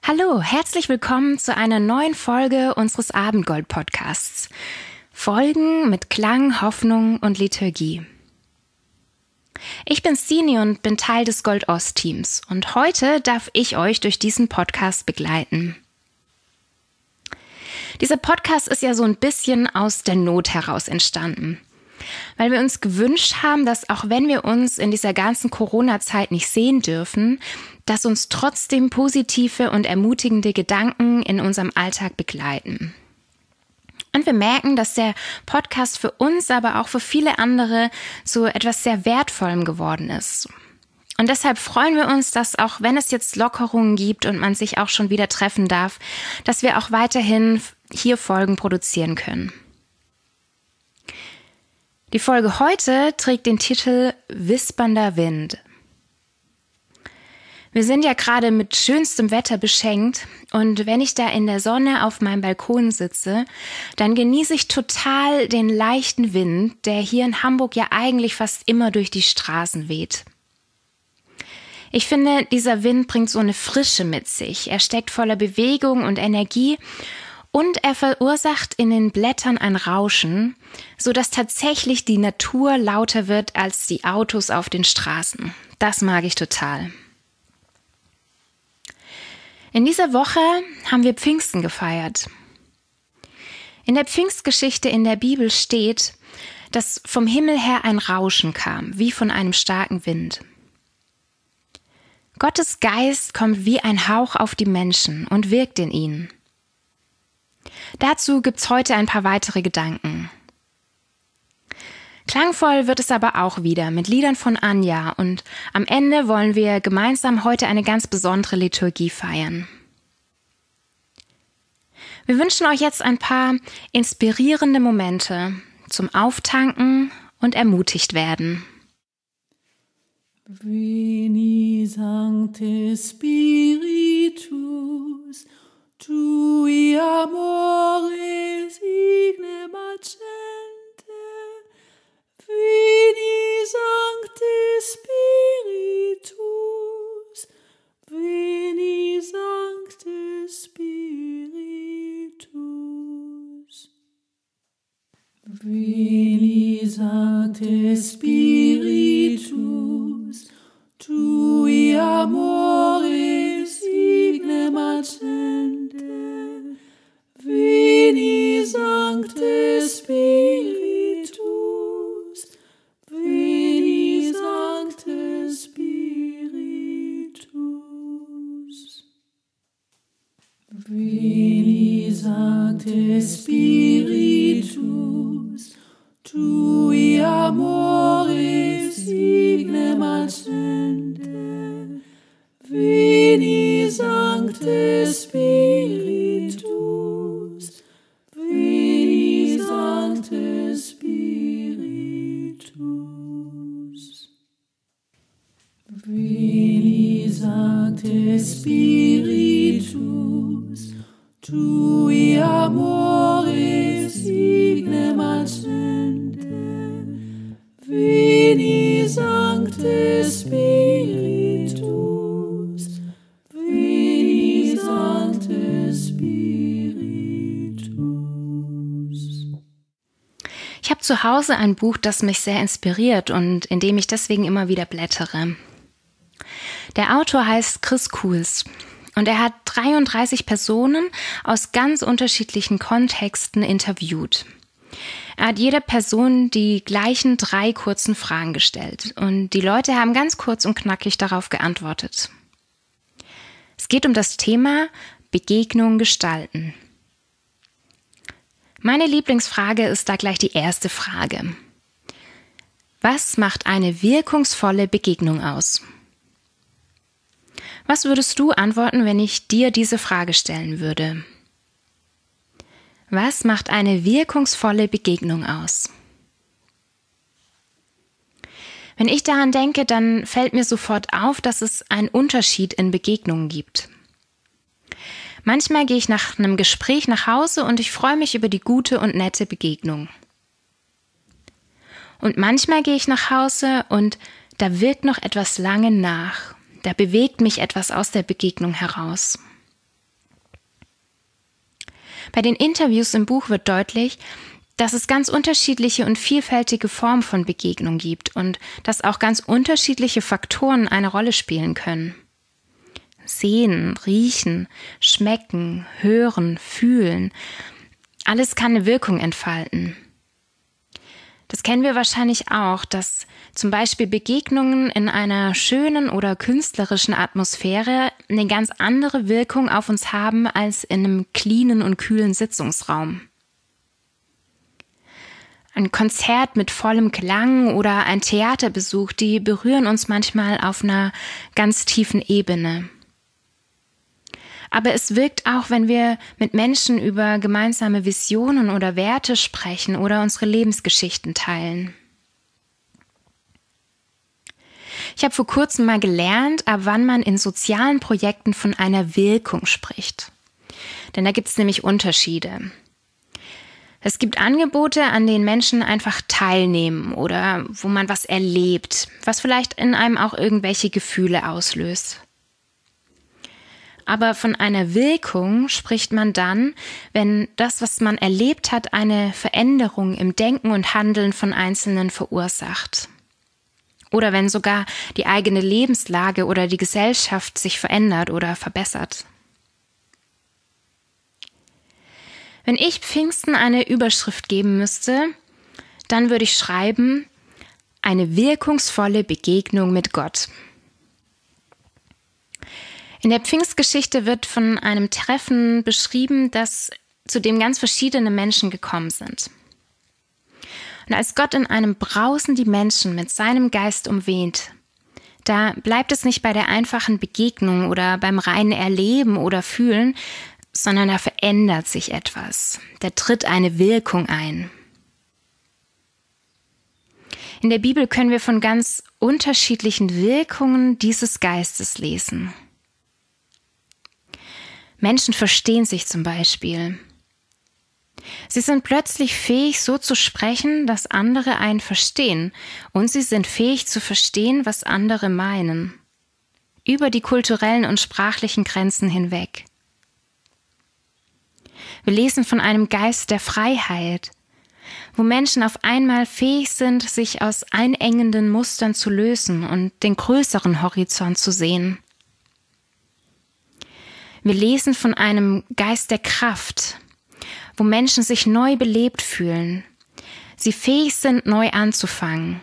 Hallo, herzlich willkommen zu einer neuen Folge unseres Abendgold-Podcasts. Folgen mit Klang, Hoffnung und Liturgie. Ich bin Stini und bin Teil des Gold-Ost-Teams und heute darf ich euch durch diesen Podcast begleiten. Dieser Podcast ist ja so ein bisschen aus der Not heraus entstanden, weil wir uns gewünscht haben, dass auch wenn wir uns in dieser ganzen Corona-Zeit nicht sehen dürfen, dass uns trotzdem positive und ermutigende Gedanken in unserem Alltag begleiten. Und wir merken, dass der Podcast für uns, aber auch für viele andere so etwas sehr Wertvollem geworden ist. Und deshalb freuen wir uns, dass auch wenn es jetzt Lockerungen gibt und man sich auch schon wieder treffen darf, dass wir auch weiterhin hier Folgen produzieren können. Die Folge heute trägt den Titel Wispernder Wind. Wir sind ja gerade mit schönstem Wetter beschenkt und wenn ich da in der Sonne auf meinem Balkon sitze, dann genieße ich total den leichten Wind, der hier in Hamburg ja eigentlich fast immer durch die Straßen weht. Ich finde, dieser Wind bringt so eine Frische mit sich. Er steckt voller Bewegung und Energie und er verursacht in den Blättern ein Rauschen, sodass tatsächlich die Natur lauter wird als die Autos auf den Straßen. Das mag ich total. In dieser Woche haben wir Pfingsten gefeiert. In der Pfingstgeschichte in der Bibel steht, dass vom Himmel her ein Rauschen kam, wie von einem starken Wind. Gottes Geist kommt wie ein Hauch auf die Menschen und wirkt in ihnen. Dazu gibt's heute ein paar weitere Gedanken. Klangvoll wird es aber auch wieder mit Liedern von Anja und am Ende wollen wir gemeinsam heute eine ganz besondere Liturgie feiern. Wir wünschen euch jetzt ein paar inspirierende Momente zum Auftanken und ermutigt werden. Veni Sancte Spiritus, tui amore signe macente. Veni Sancte Spiritus, Veni Sancte Spiritus. Veni Sancte Spiritus, tui amore signe macente. Veni Sancte Spiritus, Veni Sancte Spiritus. Veni Sancte Spiritus, tui amore signe macente. Veni Sancte Spiritus, Veni Sancte Spiritus. Veni Sancte Spiritus, tui amore signe macente. Veni Sancte Spiritus, Veni Sancte Spiritus. Ich habe zu Hause ein Buch, das mich sehr inspiriert und in dem ich deswegen immer wieder blättere. Der Autor heißt Chris Kuhls und er hat 33 Personen aus ganz unterschiedlichen Kontexten interviewt. Er hat jeder Person die gleichen 3 kurzen Fragen gestellt und die Leute haben ganz kurz und knackig darauf geantwortet. Es geht um das Thema Begegnung gestalten. Meine Lieblingsfrage ist da gleich die erste Frage. Was macht eine wirkungsvolle Begegnung aus? Was würdest du antworten, wenn ich dir diese Frage stellen würde? Was macht eine wirkungsvolle Begegnung aus? Wenn ich daran denke, dann fällt mir sofort auf, dass es einen Unterschied in Begegnungen gibt. Manchmal gehe ich nach einem Gespräch nach Hause und ich freue mich über die gute und nette Begegnung. Und manchmal gehe ich nach Hause und da wirkt noch etwas lange nach. Da bewegt mich etwas aus der Begegnung heraus. Bei den Interviews im Buch wird deutlich, dass es ganz unterschiedliche und vielfältige Formen von Begegnung gibt und dass auch ganz unterschiedliche Faktoren eine Rolle spielen können. Sehen, riechen, schmecken, hören, fühlen, alles kann eine Wirkung entfalten. Das kennen wir wahrscheinlich auch, dass zum Beispiel Begegnungen in einer schönen oder künstlerischen Atmosphäre eine ganz andere Wirkung auf uns haben als in einem cleanen und kühlen Sitzungsraum. Ein Konzert mit vollem Klang oder ein Theaterbesuch, die berühren uns manchmal auf einer ganz tiefen Ebene. Aber es wirkt auch, wenn wir mit Menschen über gemeinsame Visionen oder Werte sprechen oder unsere Lebensgeschichten teilen. Ich habe vor kurzem mal gelernt, ab wann man in sozialen Projekten von einer Wirkung spricht. Denn da gibt es nämlich Unterschiede. Es gibt Angebote, an denen Menschen einfach teilnehmen oder wo man was erlebt, was vielleicht in einem auch irgendwelche Gefühle auslöst. Aber von einer Wirkung spricht man dann, wenn das, was man erlebt hat, eine Veränderung im Denken und Handeln von Einzelnen verursacht. Oder wenn sogar die eigene Lebenslage oder die Gesellschaft sich verändert oder verbessert. Wenn ich Pfingsten eine Überschrift geben müsste, dann würde ich schreiben, eine wirkungsvolle Begegnung mit Gott. In der Pfingstgeschichte wird von einem Treffen beschrieben, zu dem ganz verschiedene Menschen gekommen sind. Und als Gott in einem Brausen die Menschen mit seinem Geist umweht, da bleibt es nicht bei der einfachen Begegnung oder beim reinen Erleben oder Fühlen, sondern da verändert sich etwas. Da tritt eine Wirkung ein. In der Bibel können wir von ganz unterschiedlichen Wirkungen dieses Geistes lesen. Menschen verstehen sich zum Beispiel. Sie sind plötzlich fähig, so zu sprechen, dass andere einen verstehen. Und sie sind fähig zu verstehen, was andere meinen. Über die kulturellen und sprachlichen Grenzen hinweg. Wir lesen von einem Geist der Freiheit, wo Menschen auf einmal fähig sind, sich aus einengenden Mustern zu lösen und den größeren Horizont zu sehen. Wir lesen von einem Geist der Kraft, wo Menschen sich neu belebt fühlen, sie fähig sind, neu anzufangen.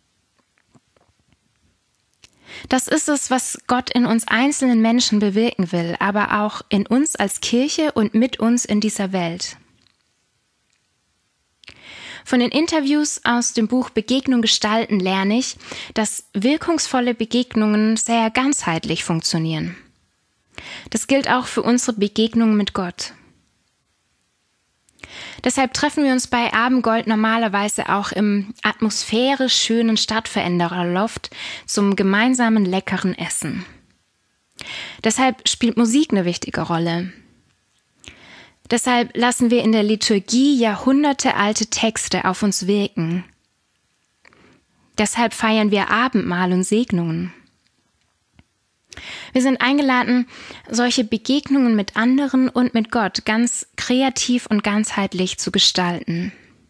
Das ist es, was Gott in uns einzelnen Menschen bewirken will, aber auch in uns als Kirche und mit uns in dieser Welt. Von den Interviews aus dem Buch Begegnung gestalten lerne ich, dass wirkungsvolle Begegnungen sehr ganzheitlich funktionieren. Das gilt auch für unsere Begegnung mit Gott. Deshalb treffen wir uns bei Abendgold normalerweise auch im atmosphärisch schönen Stadtverändererloft zum gemeinsamen leckeren Essen. Deshalb spielt Musik eine wichtige Rolle. Deshalb lassen wir in der Liturgie jahrhundertealte Texte auf uns wirken. Deshalb feiern wir Abendmahl und Segnungen. Wir sind eingeladen, solche Begegnungen mit anderen und mit Gott ganz kreativ und ganzheitlich zu gestalten.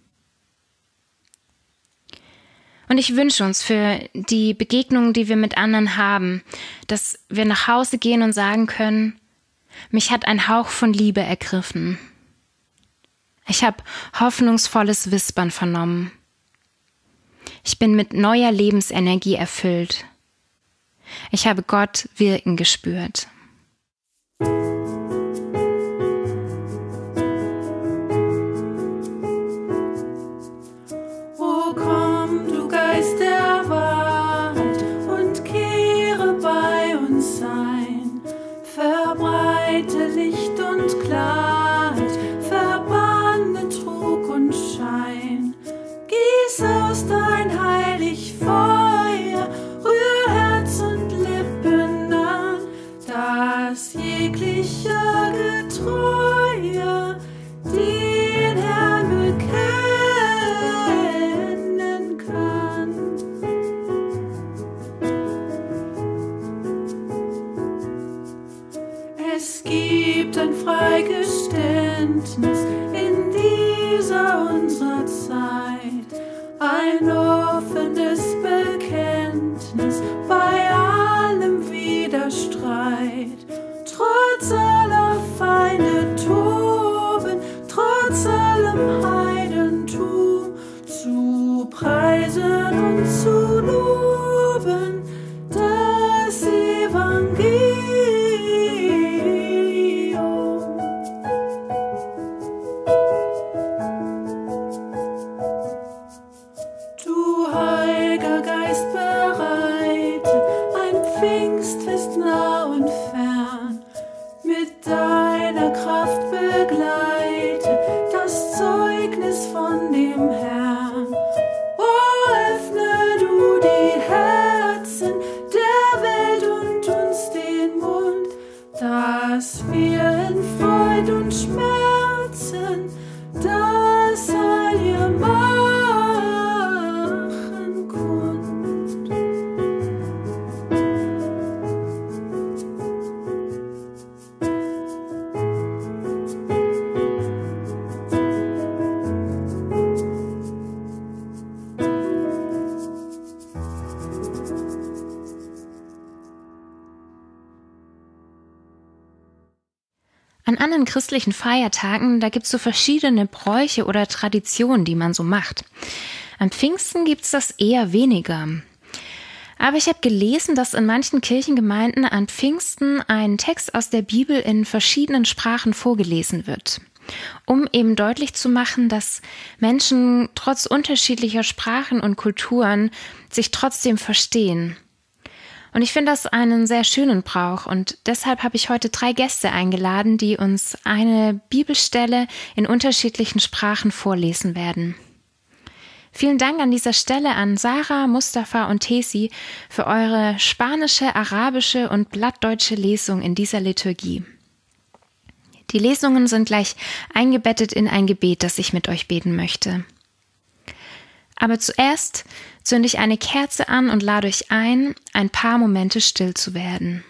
Und ich wünsche uns für die Begegnungen, die wir mit anderen haben, dass wir nach Hause gehen und sagen können, mich hat ein Hauch von Liebe ergriffen. Ich habe hoffnungsvolles Wispern vernommen. Ich bin mit neuer Lebensenergie erfüllt. Ich habe Gott wirken gespürt. O komm, du Geist der Wahrheit, und kehre bei uns ein. Verbreite Licht und Klarheit, verbanne Trug und Schein. Gieß aus dein heilig Feuer, rühr Herz und Lippen an, dass jeglicher Getreuer den Herrn bekennen kann. Es gibt ein Freigeständnis in dieser unserer Zeit, ein offenes Bekenntnis bei allem Widerstreit. Trotz aller Feinde toben, trotz allem Heidentum, zu preisen und zu loben das Evangelium. Du Heiliger Geist, bereite ein Pfingstfest nah und fern, mit deiner Kraft begleite das Zeugnis von dem Herrn. Oh, öffne du die Herzen der Welt und uns den Mund, dass wir in Freud und Schmerzen das Heil hier machen kund. An anderen christlichen Feiertagen, da gibt es so verschiedene Bräuche oder Traditionen, die man so macht. Am Pfingsten gibt es das eher weniger. Aber ich habe gelesen, dass in manchen Kirchengemeinden an Pfingsten ein Text aus der Bibel in verschiedenen Sprachen vorgelesen wird, um eben deutlich zu machen, dass Menschen trotz unterschiedlicher Sprachen und Kulturen sich trotzdem verstehen. Und ich finde das einen sehr schönen Brauch und deshalb habe ich heute 3 Gäste eingeladen, die uns eine Bibelstelle in unterschiedlichen Sprachen vorlesen werden. Vielen Dank an dieser Stelle an Sarah, Mustafa und Tesi für eure spanische, arabische und blattdeutsche Lesung in dieser Liturgie. Die Lesungen sind gleich eingebettet in ein Gebet, das ich mit euch beten möchte. Aber zuerst zünde ich eine Kerze an und lade euch ein paar Momente still zu werden.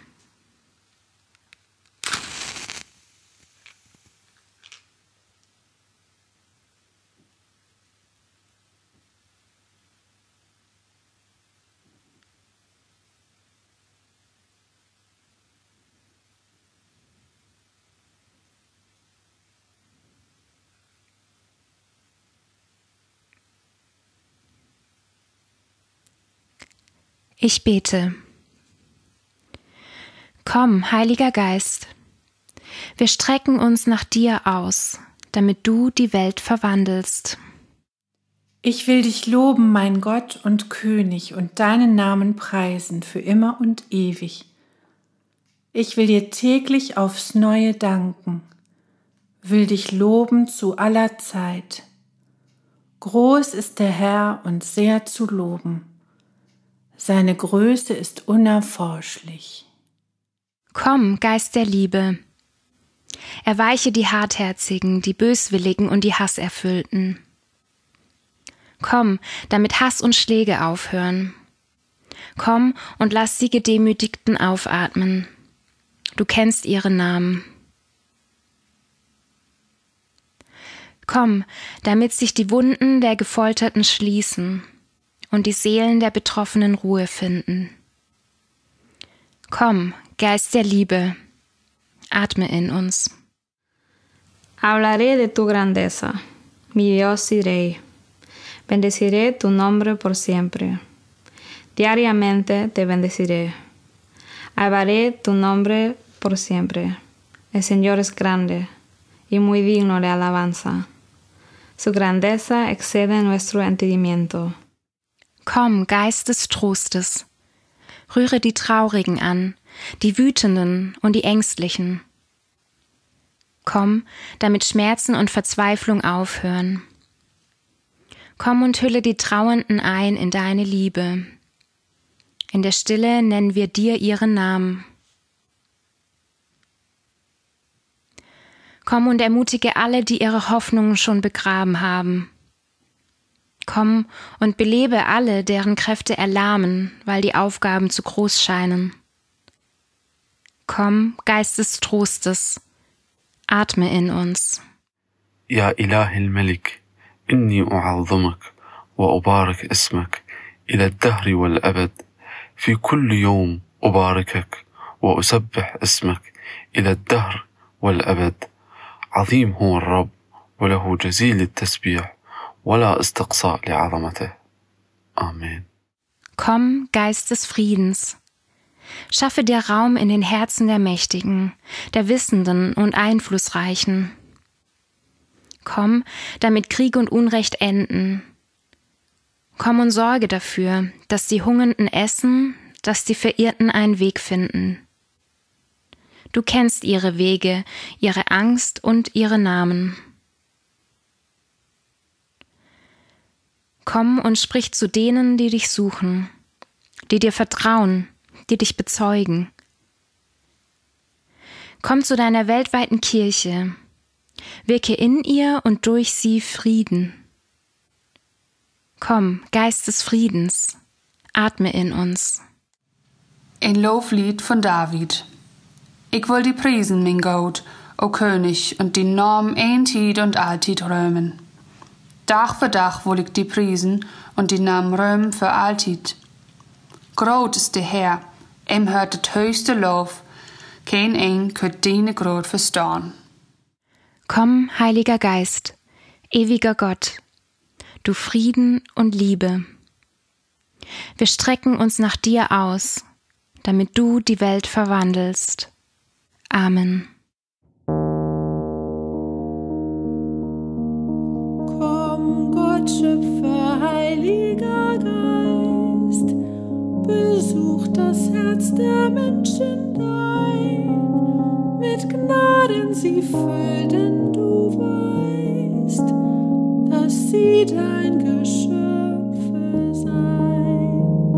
Ich bete. Komm, Heiliger Geist, wir strecken uns nach dir aus, damit du die Welt verwandelst. Ich will dich loben, mein Gott und König, und deinen Namen preisen für immer und ewig. Ich will dir täglich aufs Neue danken, will dich loben zu aller Zeit. Groß ist der Herr und sehr zu loben. Seine Größe ist unerforschlich. Komm, Geist der Liebe, erweiche die Hartherzigen, die Böswilligen und die Hasserfüllten. Komm, damit Hass und Schläge aufhören. Komm und lass die Gedemütigten aufatmen. Du kennst ihre Namen. Komm, damit sich die Wunden der Gefolterten schließen und die Seelen der Betroffenen Ruhe finden. Komm, Geist der Liebe, atme in uns. Hablaré de tu grandeza, mi Dios y Rey. Bendeciré tu nombre por siempre. Diariamente te bendeciré. Alabaré tu nombre por siempre. El Señor es grande y muy digno de alabanza. Su grandeza excede nuestro entendimiento. Komm, Geist des Trostes, rühre die Traurigen an, die Wütenden und die Ängstlichen. Komm, damit Schmerzen und Verzweiflung aufhören. Komm und hülle die Trauernden ein in deine Liebe. In der Stille nennen wir dir ihren Namen. Komm und ermutige alle, die ihre Hoffnungen schon begraben haben. Komm und belebe alle, deren Kräfte erlahmen, weil die Aufgaben zu groß scheinen. Komm, Geist des Trostes, atme in uns. يا إله الملك إني أعظمك وأبارك اسمك إلى الدهر والأبد في كل يوم أباركك وأسبح اسمك إلى الدهر والأبد عظيم هو الرب وله جزيل التسبيح ولا استقصاء لعظمته Amen. Komm, Geist des Friedens. Schaffe dir Raum in den Herzen der Mächtigen, der Wissenden und Einflussreichen. Komm, damit Krieg und Unrecht enden. Komm und sorge dafür, dass die Hungernden essen, dass die Verirrten einen Weg finden. Du kennst ihre Wege, ihre Angst und ihre Namen. Komm und sprich zu denen, die dich suchen, die dir vertrauen, die dich bezeugen. Komm zu deiner weltweiten Kirche, wirke in ihr und durch sie Frieden. Komm, Geist des Friedens, atme in uns. Een Looflied von David. Ich will die priesen, mein Gott, o König, und die Namen eentied und altid römen. Dag für Dag will ich die priesen und die Namen römen für altid. Groot ist der Herr, ihm hört het höchste Lof, kein ein könnt deine Grot verstaan. Komm, Heiliger Geist, ewiger Gott, du Frieden und Liebe. Wir strecken uns nach dir aus, damit du die Welt verwandelst. Amen. Komm, Gott, Schöpfer, Heiliger Geist, besuch das Herz der Menschen dein, mit Gnaden sie füll, denn du weißt, dass sie dein Geschöpfe seien.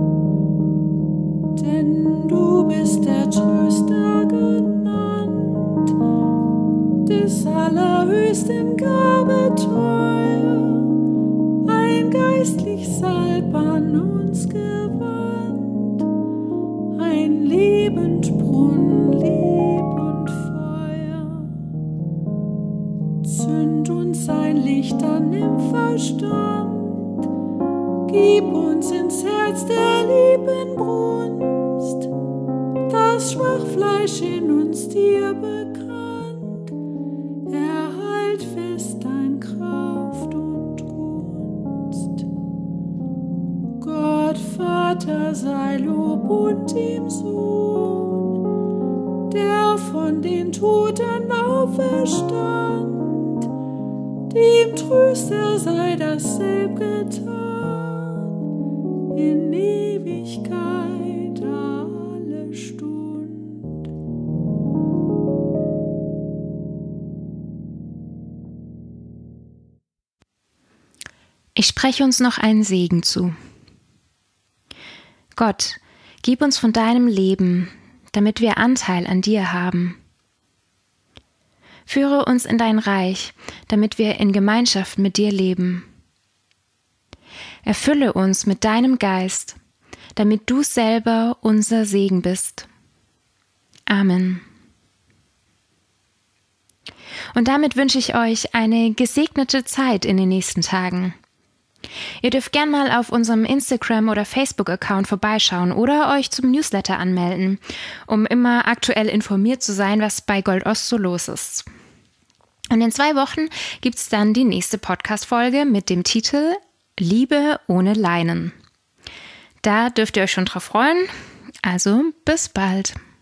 Denn du bist der Tröster genannt, des Allerhöchsten Gabe teuer, ein geistlich Salb an uns gewandt, ein Lebensbrunnen, Lieb und Feuer. Zünd uns ein Licht an im Verstand, gib uns ins Herz der lieben Brunst, das Schwachfleisch in uns dir bekannt, erhalt fest dein Kraft und Gunst. Gott Vater sei Lob und ihm Sohn, der von den Toten auferstand, dem Tröster sei dasselb getan, in Ewigkeit alle Stund. Ich spreche uns noch einen Segen zu. Gott, gib uns von deinem Leben, damit wir Anteil an dir haben. Führe uns in dein Reich, damit wir in Gemeinschaft mit dir leben. Erfülle uns mit deinem Geist, damit du selber unser Segen bist. Amen. Und damit wünsche ich euch eine gesegnete Zeit in den nächsten Tagen. Ihr dürft gern mal auf unserem Instagram- oder Facebook-Account vorbeischauen oder euch zum Newsletter anmelden, um immer aktuell informiert zu sein, was bei Goldost so los ist. Und in 2 Wochen gibt's dann die nächste Podcast-Folge mit dem Titel Liebe ohne Leinen. Da dürft ihr euch schon drauf freuen. Also bis bald.